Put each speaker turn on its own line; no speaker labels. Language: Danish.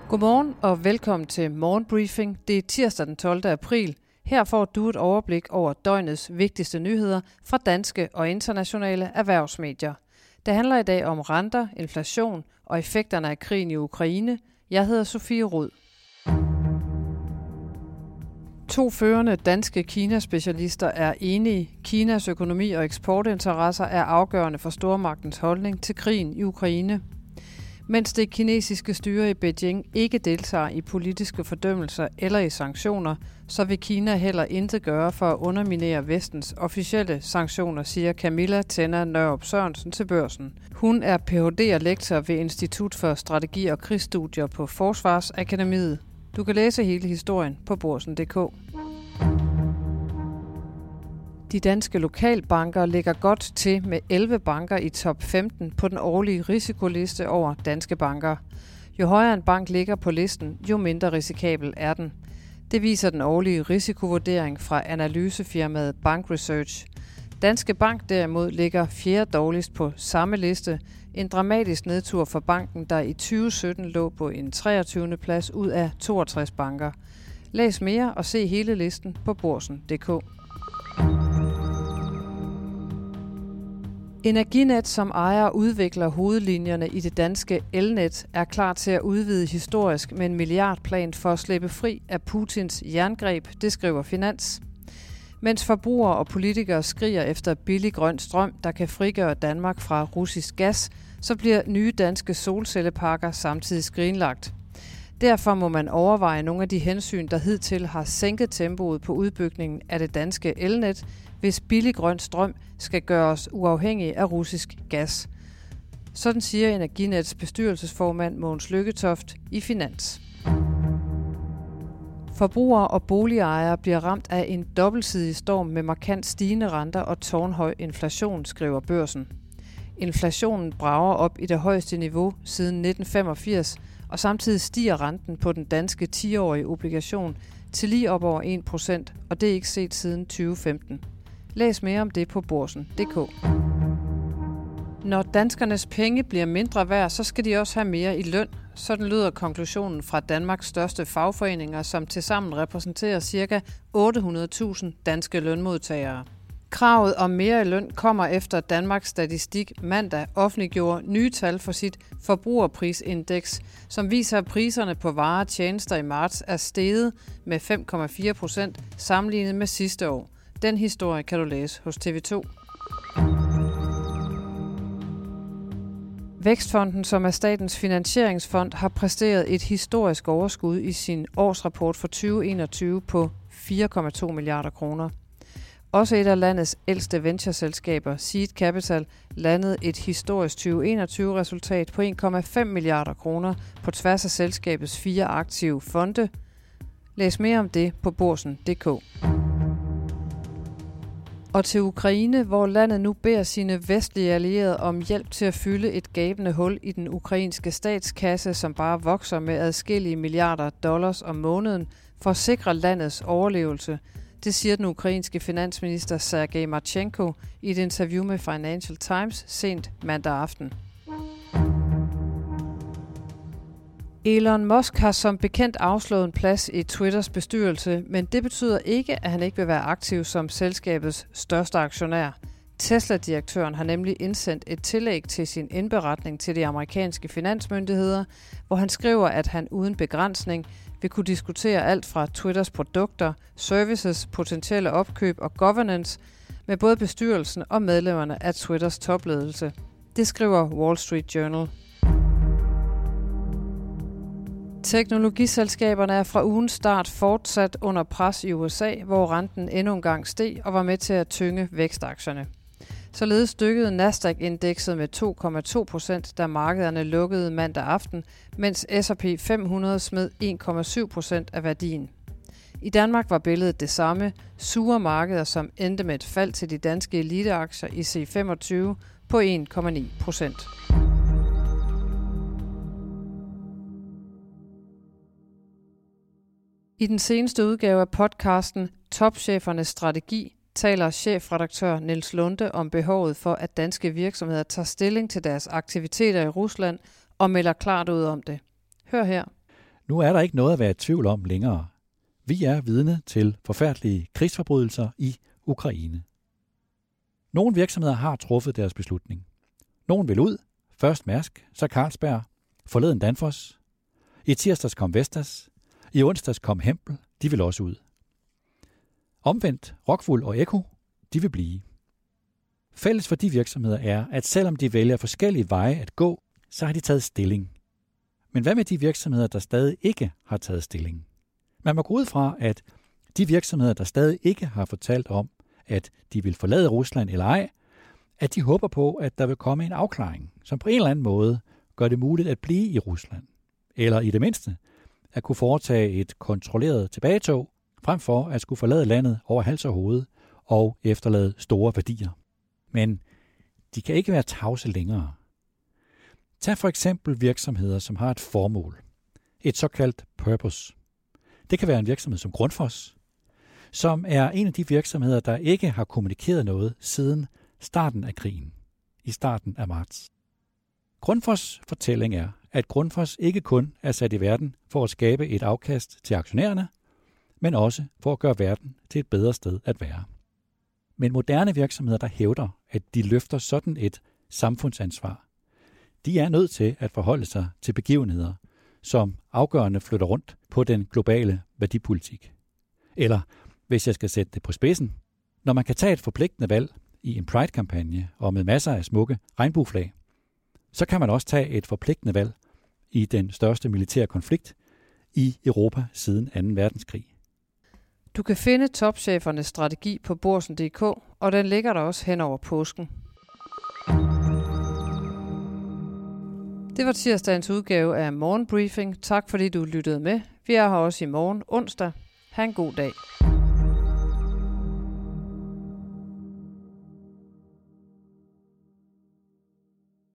Godmorgen og velkommen til Morgenbriefing. Det er tirsdag den 12. april. Her får du et overblik over døgnets vigtigste nyheder fra danske og internationale erhvervsmedier. Det handler i dag om renter, inflation og effekterne af krigen i Ukraine. Jeg hedder Sofie Rud. 2 førende danske Kina-specialister er enige. Kinas økonomi og eksportinteresser er afgørende for stormagtens holdning til krigen i Ukraine. Mens det kinesiske styre i Beijing ikke deltager i politiske fordømmelser eller i sanktioner, så vil Kina heller intet gøre for at underminere vestens officielle sanktioner, siger Camilla Tenna Nørup Sørensen til Børsen. Hun er Ph.D. og lektor ved Institut for Strategi og Krigsstudier på Forsvarsakademiet. Du kan læse hele historien på Børsen.dk. De danske lokalbanker ligger godt til med 11 banker i top 15 på den årlige risikoliste over danske banker. Jo højere en bank ligger på listen, jo mindre risikabel er den. Det viser den årlige risikovurdering fra analysefirmaet Bank Research. Danske Bank derimod ligger 4. dårligst på samme liste. En dramatisk nedtur for banken, der i 2017 lå på en 23. plads ud af 62 banker. Læs mere og se hele listen på Børsen.dk. Energinet, som ejer og udvikler hovedlinjerne i det danske elnet, er klar til at udvide historisk med en milliardplan for at slippe fri af Putins jerngreb, det skriver Finans. Mens forbrugere og politikere skriger efter billig grøn strøm, der kan frigøre Danmark fra russisk gas, så bliver nye danske solcelleparker samtidig skrinlagt. Derfor må man overveje nogle af de hensyn, der hidtil har sænket tempoet på udbygningen af det danske elnet, hvis billig grøn strøm skal gøre os uafhængige af russisk gas. Sådan siger Energinets bestyrelsesformand Mogens Lykketoft i Finans. Forbrugere og boligejere bliver ramt af en dobbeltsidig storm med markant stigende renter og tårnhøj inflation, skriver Børsen. Inflationen brager op i det højeste niveau siden 1985, og samtidig stiger renten på den danske 10-årige obligation til lige op over 1%, og det er ikke set siden 2015. Læs mere om det på Børsen.dk. Når danskernes penge bliver mindre værd, så skal de også have mere i løn. Sådan lyder konklusionen fra Danmarks største fagforeninger, som tilsammen repræsenterer ca. 800.000 danske lønmodtagere. Kravet om mere i løn kommer efter Danmarks Statistik mandag offentliggjorde nye tal for sit forbrugerprisindeks, som viser, at priserne på varer og tjenester i marts er steget med 5,4% sammenlignet med sidste år. Den historie kan du læse hos TV2. Vækstfonden, som er statens finansieringsfond, har præsteret et historisk overskud i sin årsrapport for 2021 på 4,2 milliarder kroner. Også et af landets ældste ventureselskaber, Seed Capital, landede et historisk 2021-resultat på 1,5 milliarder kroner på tværs af selskabets 4 aktive fonde. Læs mere om det på Børsen.dk. Og til Ukraine, hvor landet nu beder sine vestlige allierede om hjælp til at fylde et gabende hul i den ukrainske statskasse, som bare vokser med adskillige milliarder dollars om måneden for at sikre landets overlevelse. Det siger den ukrainske finansminister Sergej Marchenko i et interview med Financial Times sent mandag aften. Elon Musk har som bekendt afslået en plads i Twitters bestyrelse, men det betyder ikke, at han ikke vil være aktiv som selskabets største aktionær. Tesla-direktøren har nemlig indsendt et tillæg til sin indberetning til de amerikanske finansmyndigheder, hvor han skriver, at han uden begrænsning vil kunne diskutere alt fra Twitters produkter, services, potentielle opkøb og governance med både bestyrelsen og medlemmerne af Twitters topledelse. Det skriver Wall Street Journal. Teknologiselskaberne er fra ugens start fortsat under pres i USA, hvor renten endnu en gang steg og var med til at tynge vækstaktierne. Således dykkede Nasdaq-indekset med 2,2%, da markederne lukkede mandag aften, mens S&P 500 smed 1,7% af værdien. I Danmark var billedet det samme, sure markeder, som endte med et fald til de danske eliteaktier i C25 på 1,9%. I den seneste udgave af podcasten Topchefernes strategi taler chefredaktør Niels Lunde om behovet for, at danske virksomheder tager stilling til deres aktiviteter i Rusland og melder klart ud om det. Hør her.
Nu er der ikke noget at være i tvivl om længere. Vi er vidne til forfærdelige krigsforbrydelser i Ukraine. Nogle virksomheder har truffet deres beslutning. Nogle vil ud. Først Mærsk, så Carlsberg, forleden Danfoss. I tirsdags kom Vestas. I onsdags kom Hempel. De vil også ud. Omvendt Rockwool og Eko, de vil blive. Fælles for de virksomheder er, at selvom de vælger forskellige veje at gå, så har de taget stilling. Men hvad med de virksomheder, der stadig ikke har taget stilling? Man må gå ud fra, at de virksomheder, der stadig ikke har fortalt om, at de vil forlade Rusland eller ej, at de håber på, at der vil komme en afklaring, som på en eller anden måde gør det muligt at blive i Rusland. Eller i det mindste, at kunne foretage et kontrolleret tilbagetog, frem for at skulle forlade landet over hals og hoved og efterlade store værdier. Men de kan ikke være tavse længere. Tag for eksempel virksomheder, som har et formål. Et såkaldt purpose. Det kan være en virksomhed som Grundfos, som er en af de virksomheder, der ikke har kommunikeret noget siden starten af krigen, i starten af marts. Grundfos' fortælling er, at Grundfos ikke kun er sat i verden for at skabe et afkast til aktionærerne, men også for at gøre verden til et bedre sted at være. Men moderne virksomheder, der hævder, at de løfter sådan et samfundsansvar, de er nødt til at forholde sig til begivenheder, som afgørende flytter rundt på den globale værdipolitik. Eller, hvis jeg skal sætte det på spidsen, når man kan tage et forpligtende valg i en Pride-kampagne og med masser af smukke regnbueflag, så kan man også tage et forpligtende valg i den største militære konflikt i Europa siden 2. verdenskrig.
Du kan finde topchefernes strategi på Børsen.dk, og den ligger der også hen over påsken. Det var tirsdagens udgave af Morgenbriefing. Tak fordi du lyttede med. Vi er her også i morgen onsdag. Ha' en god dag.